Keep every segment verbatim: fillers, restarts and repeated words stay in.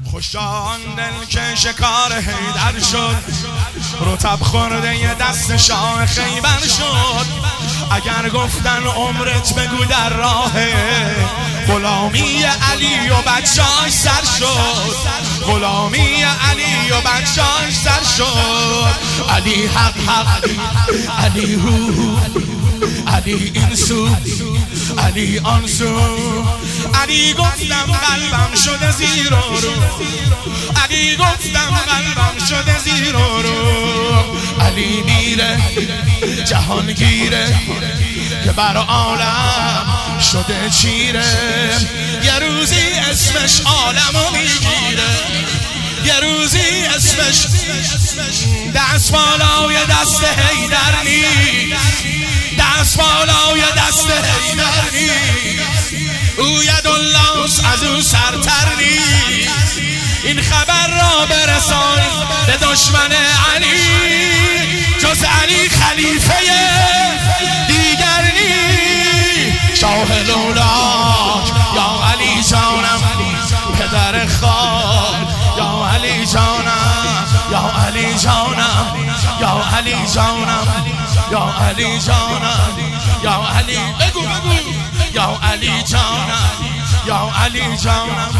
خوشان دل که شکار حیدر شد، رطب خورده ی دست شاه خیبر شد. اگر گفتن عمرت بگو در راه غلامی علی و بچه‌اش سر شد، غلامی علی و بچه‌اش سر شد. علی حق حق، علی هو هو، علی این سو، علی آن سو. علی گفتم قلبم شده زیر و رو، علی گفتم قلبم شده زیر و رو. علی میره جهانگیره که بر عالم شده چیره. یه روزی اسمش عالمو میگیره، یه روزی اسمش دست بالای دست حیدر نیست، دست بالای دست حیدر نیست. او یدالله از او سرتر نیست. این خبر را برسانی به دشمن علی، جز علی خلیفه دیگر نیست. شاه لولاک یا علی جانم، پدر خال یا علی جانم، یا علی جانم، یا علی جانم، یا علی جانم، یا علی بگو بگو، یا علی جانم، یا علی جانم،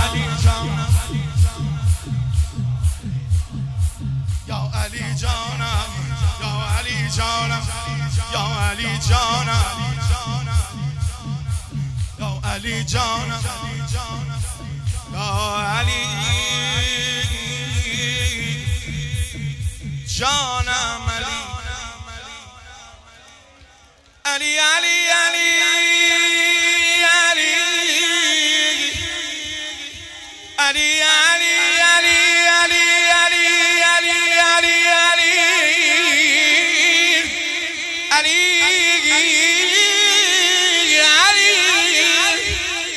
یا علی جانم، یا علی جانم، یا علی جانم، یا علی جانم، یا علی جانم. علی علی علی علی علی علی علی علی علی علی علی علی علی.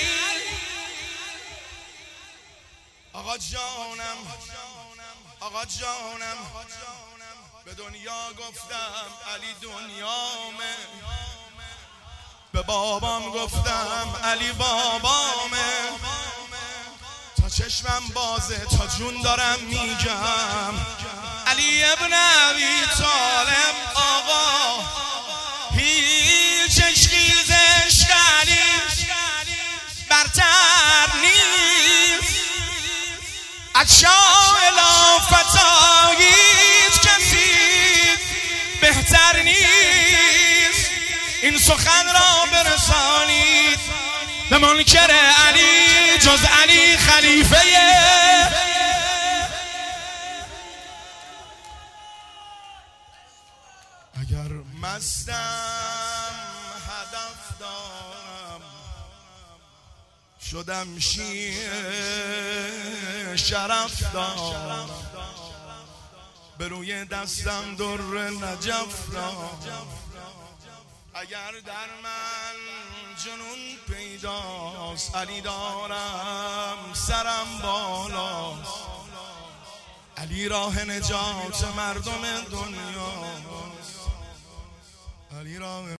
آقا جانم، آقا جانم، به دنیا گفتم علی دنیامه، به بابام گفتم علی بابامه. تا چشمم بازه تا جون دارم میگم علی ابن ابی طالب. آقا هیچ عشقی ز عشق علی برتر نیست. از شاه لافتا هیچ کسی بهتر نیست. این سخن را برسانید به منکر علی، جز علی خلیفه. اگر مستم هدف دارم، شدم شیر شرف دارم. به روی دستم در نجف دارم. اگر در من جنون پیداست، علی دارم سرم بالاست. علی راه نجات مردم دنیا، علی راه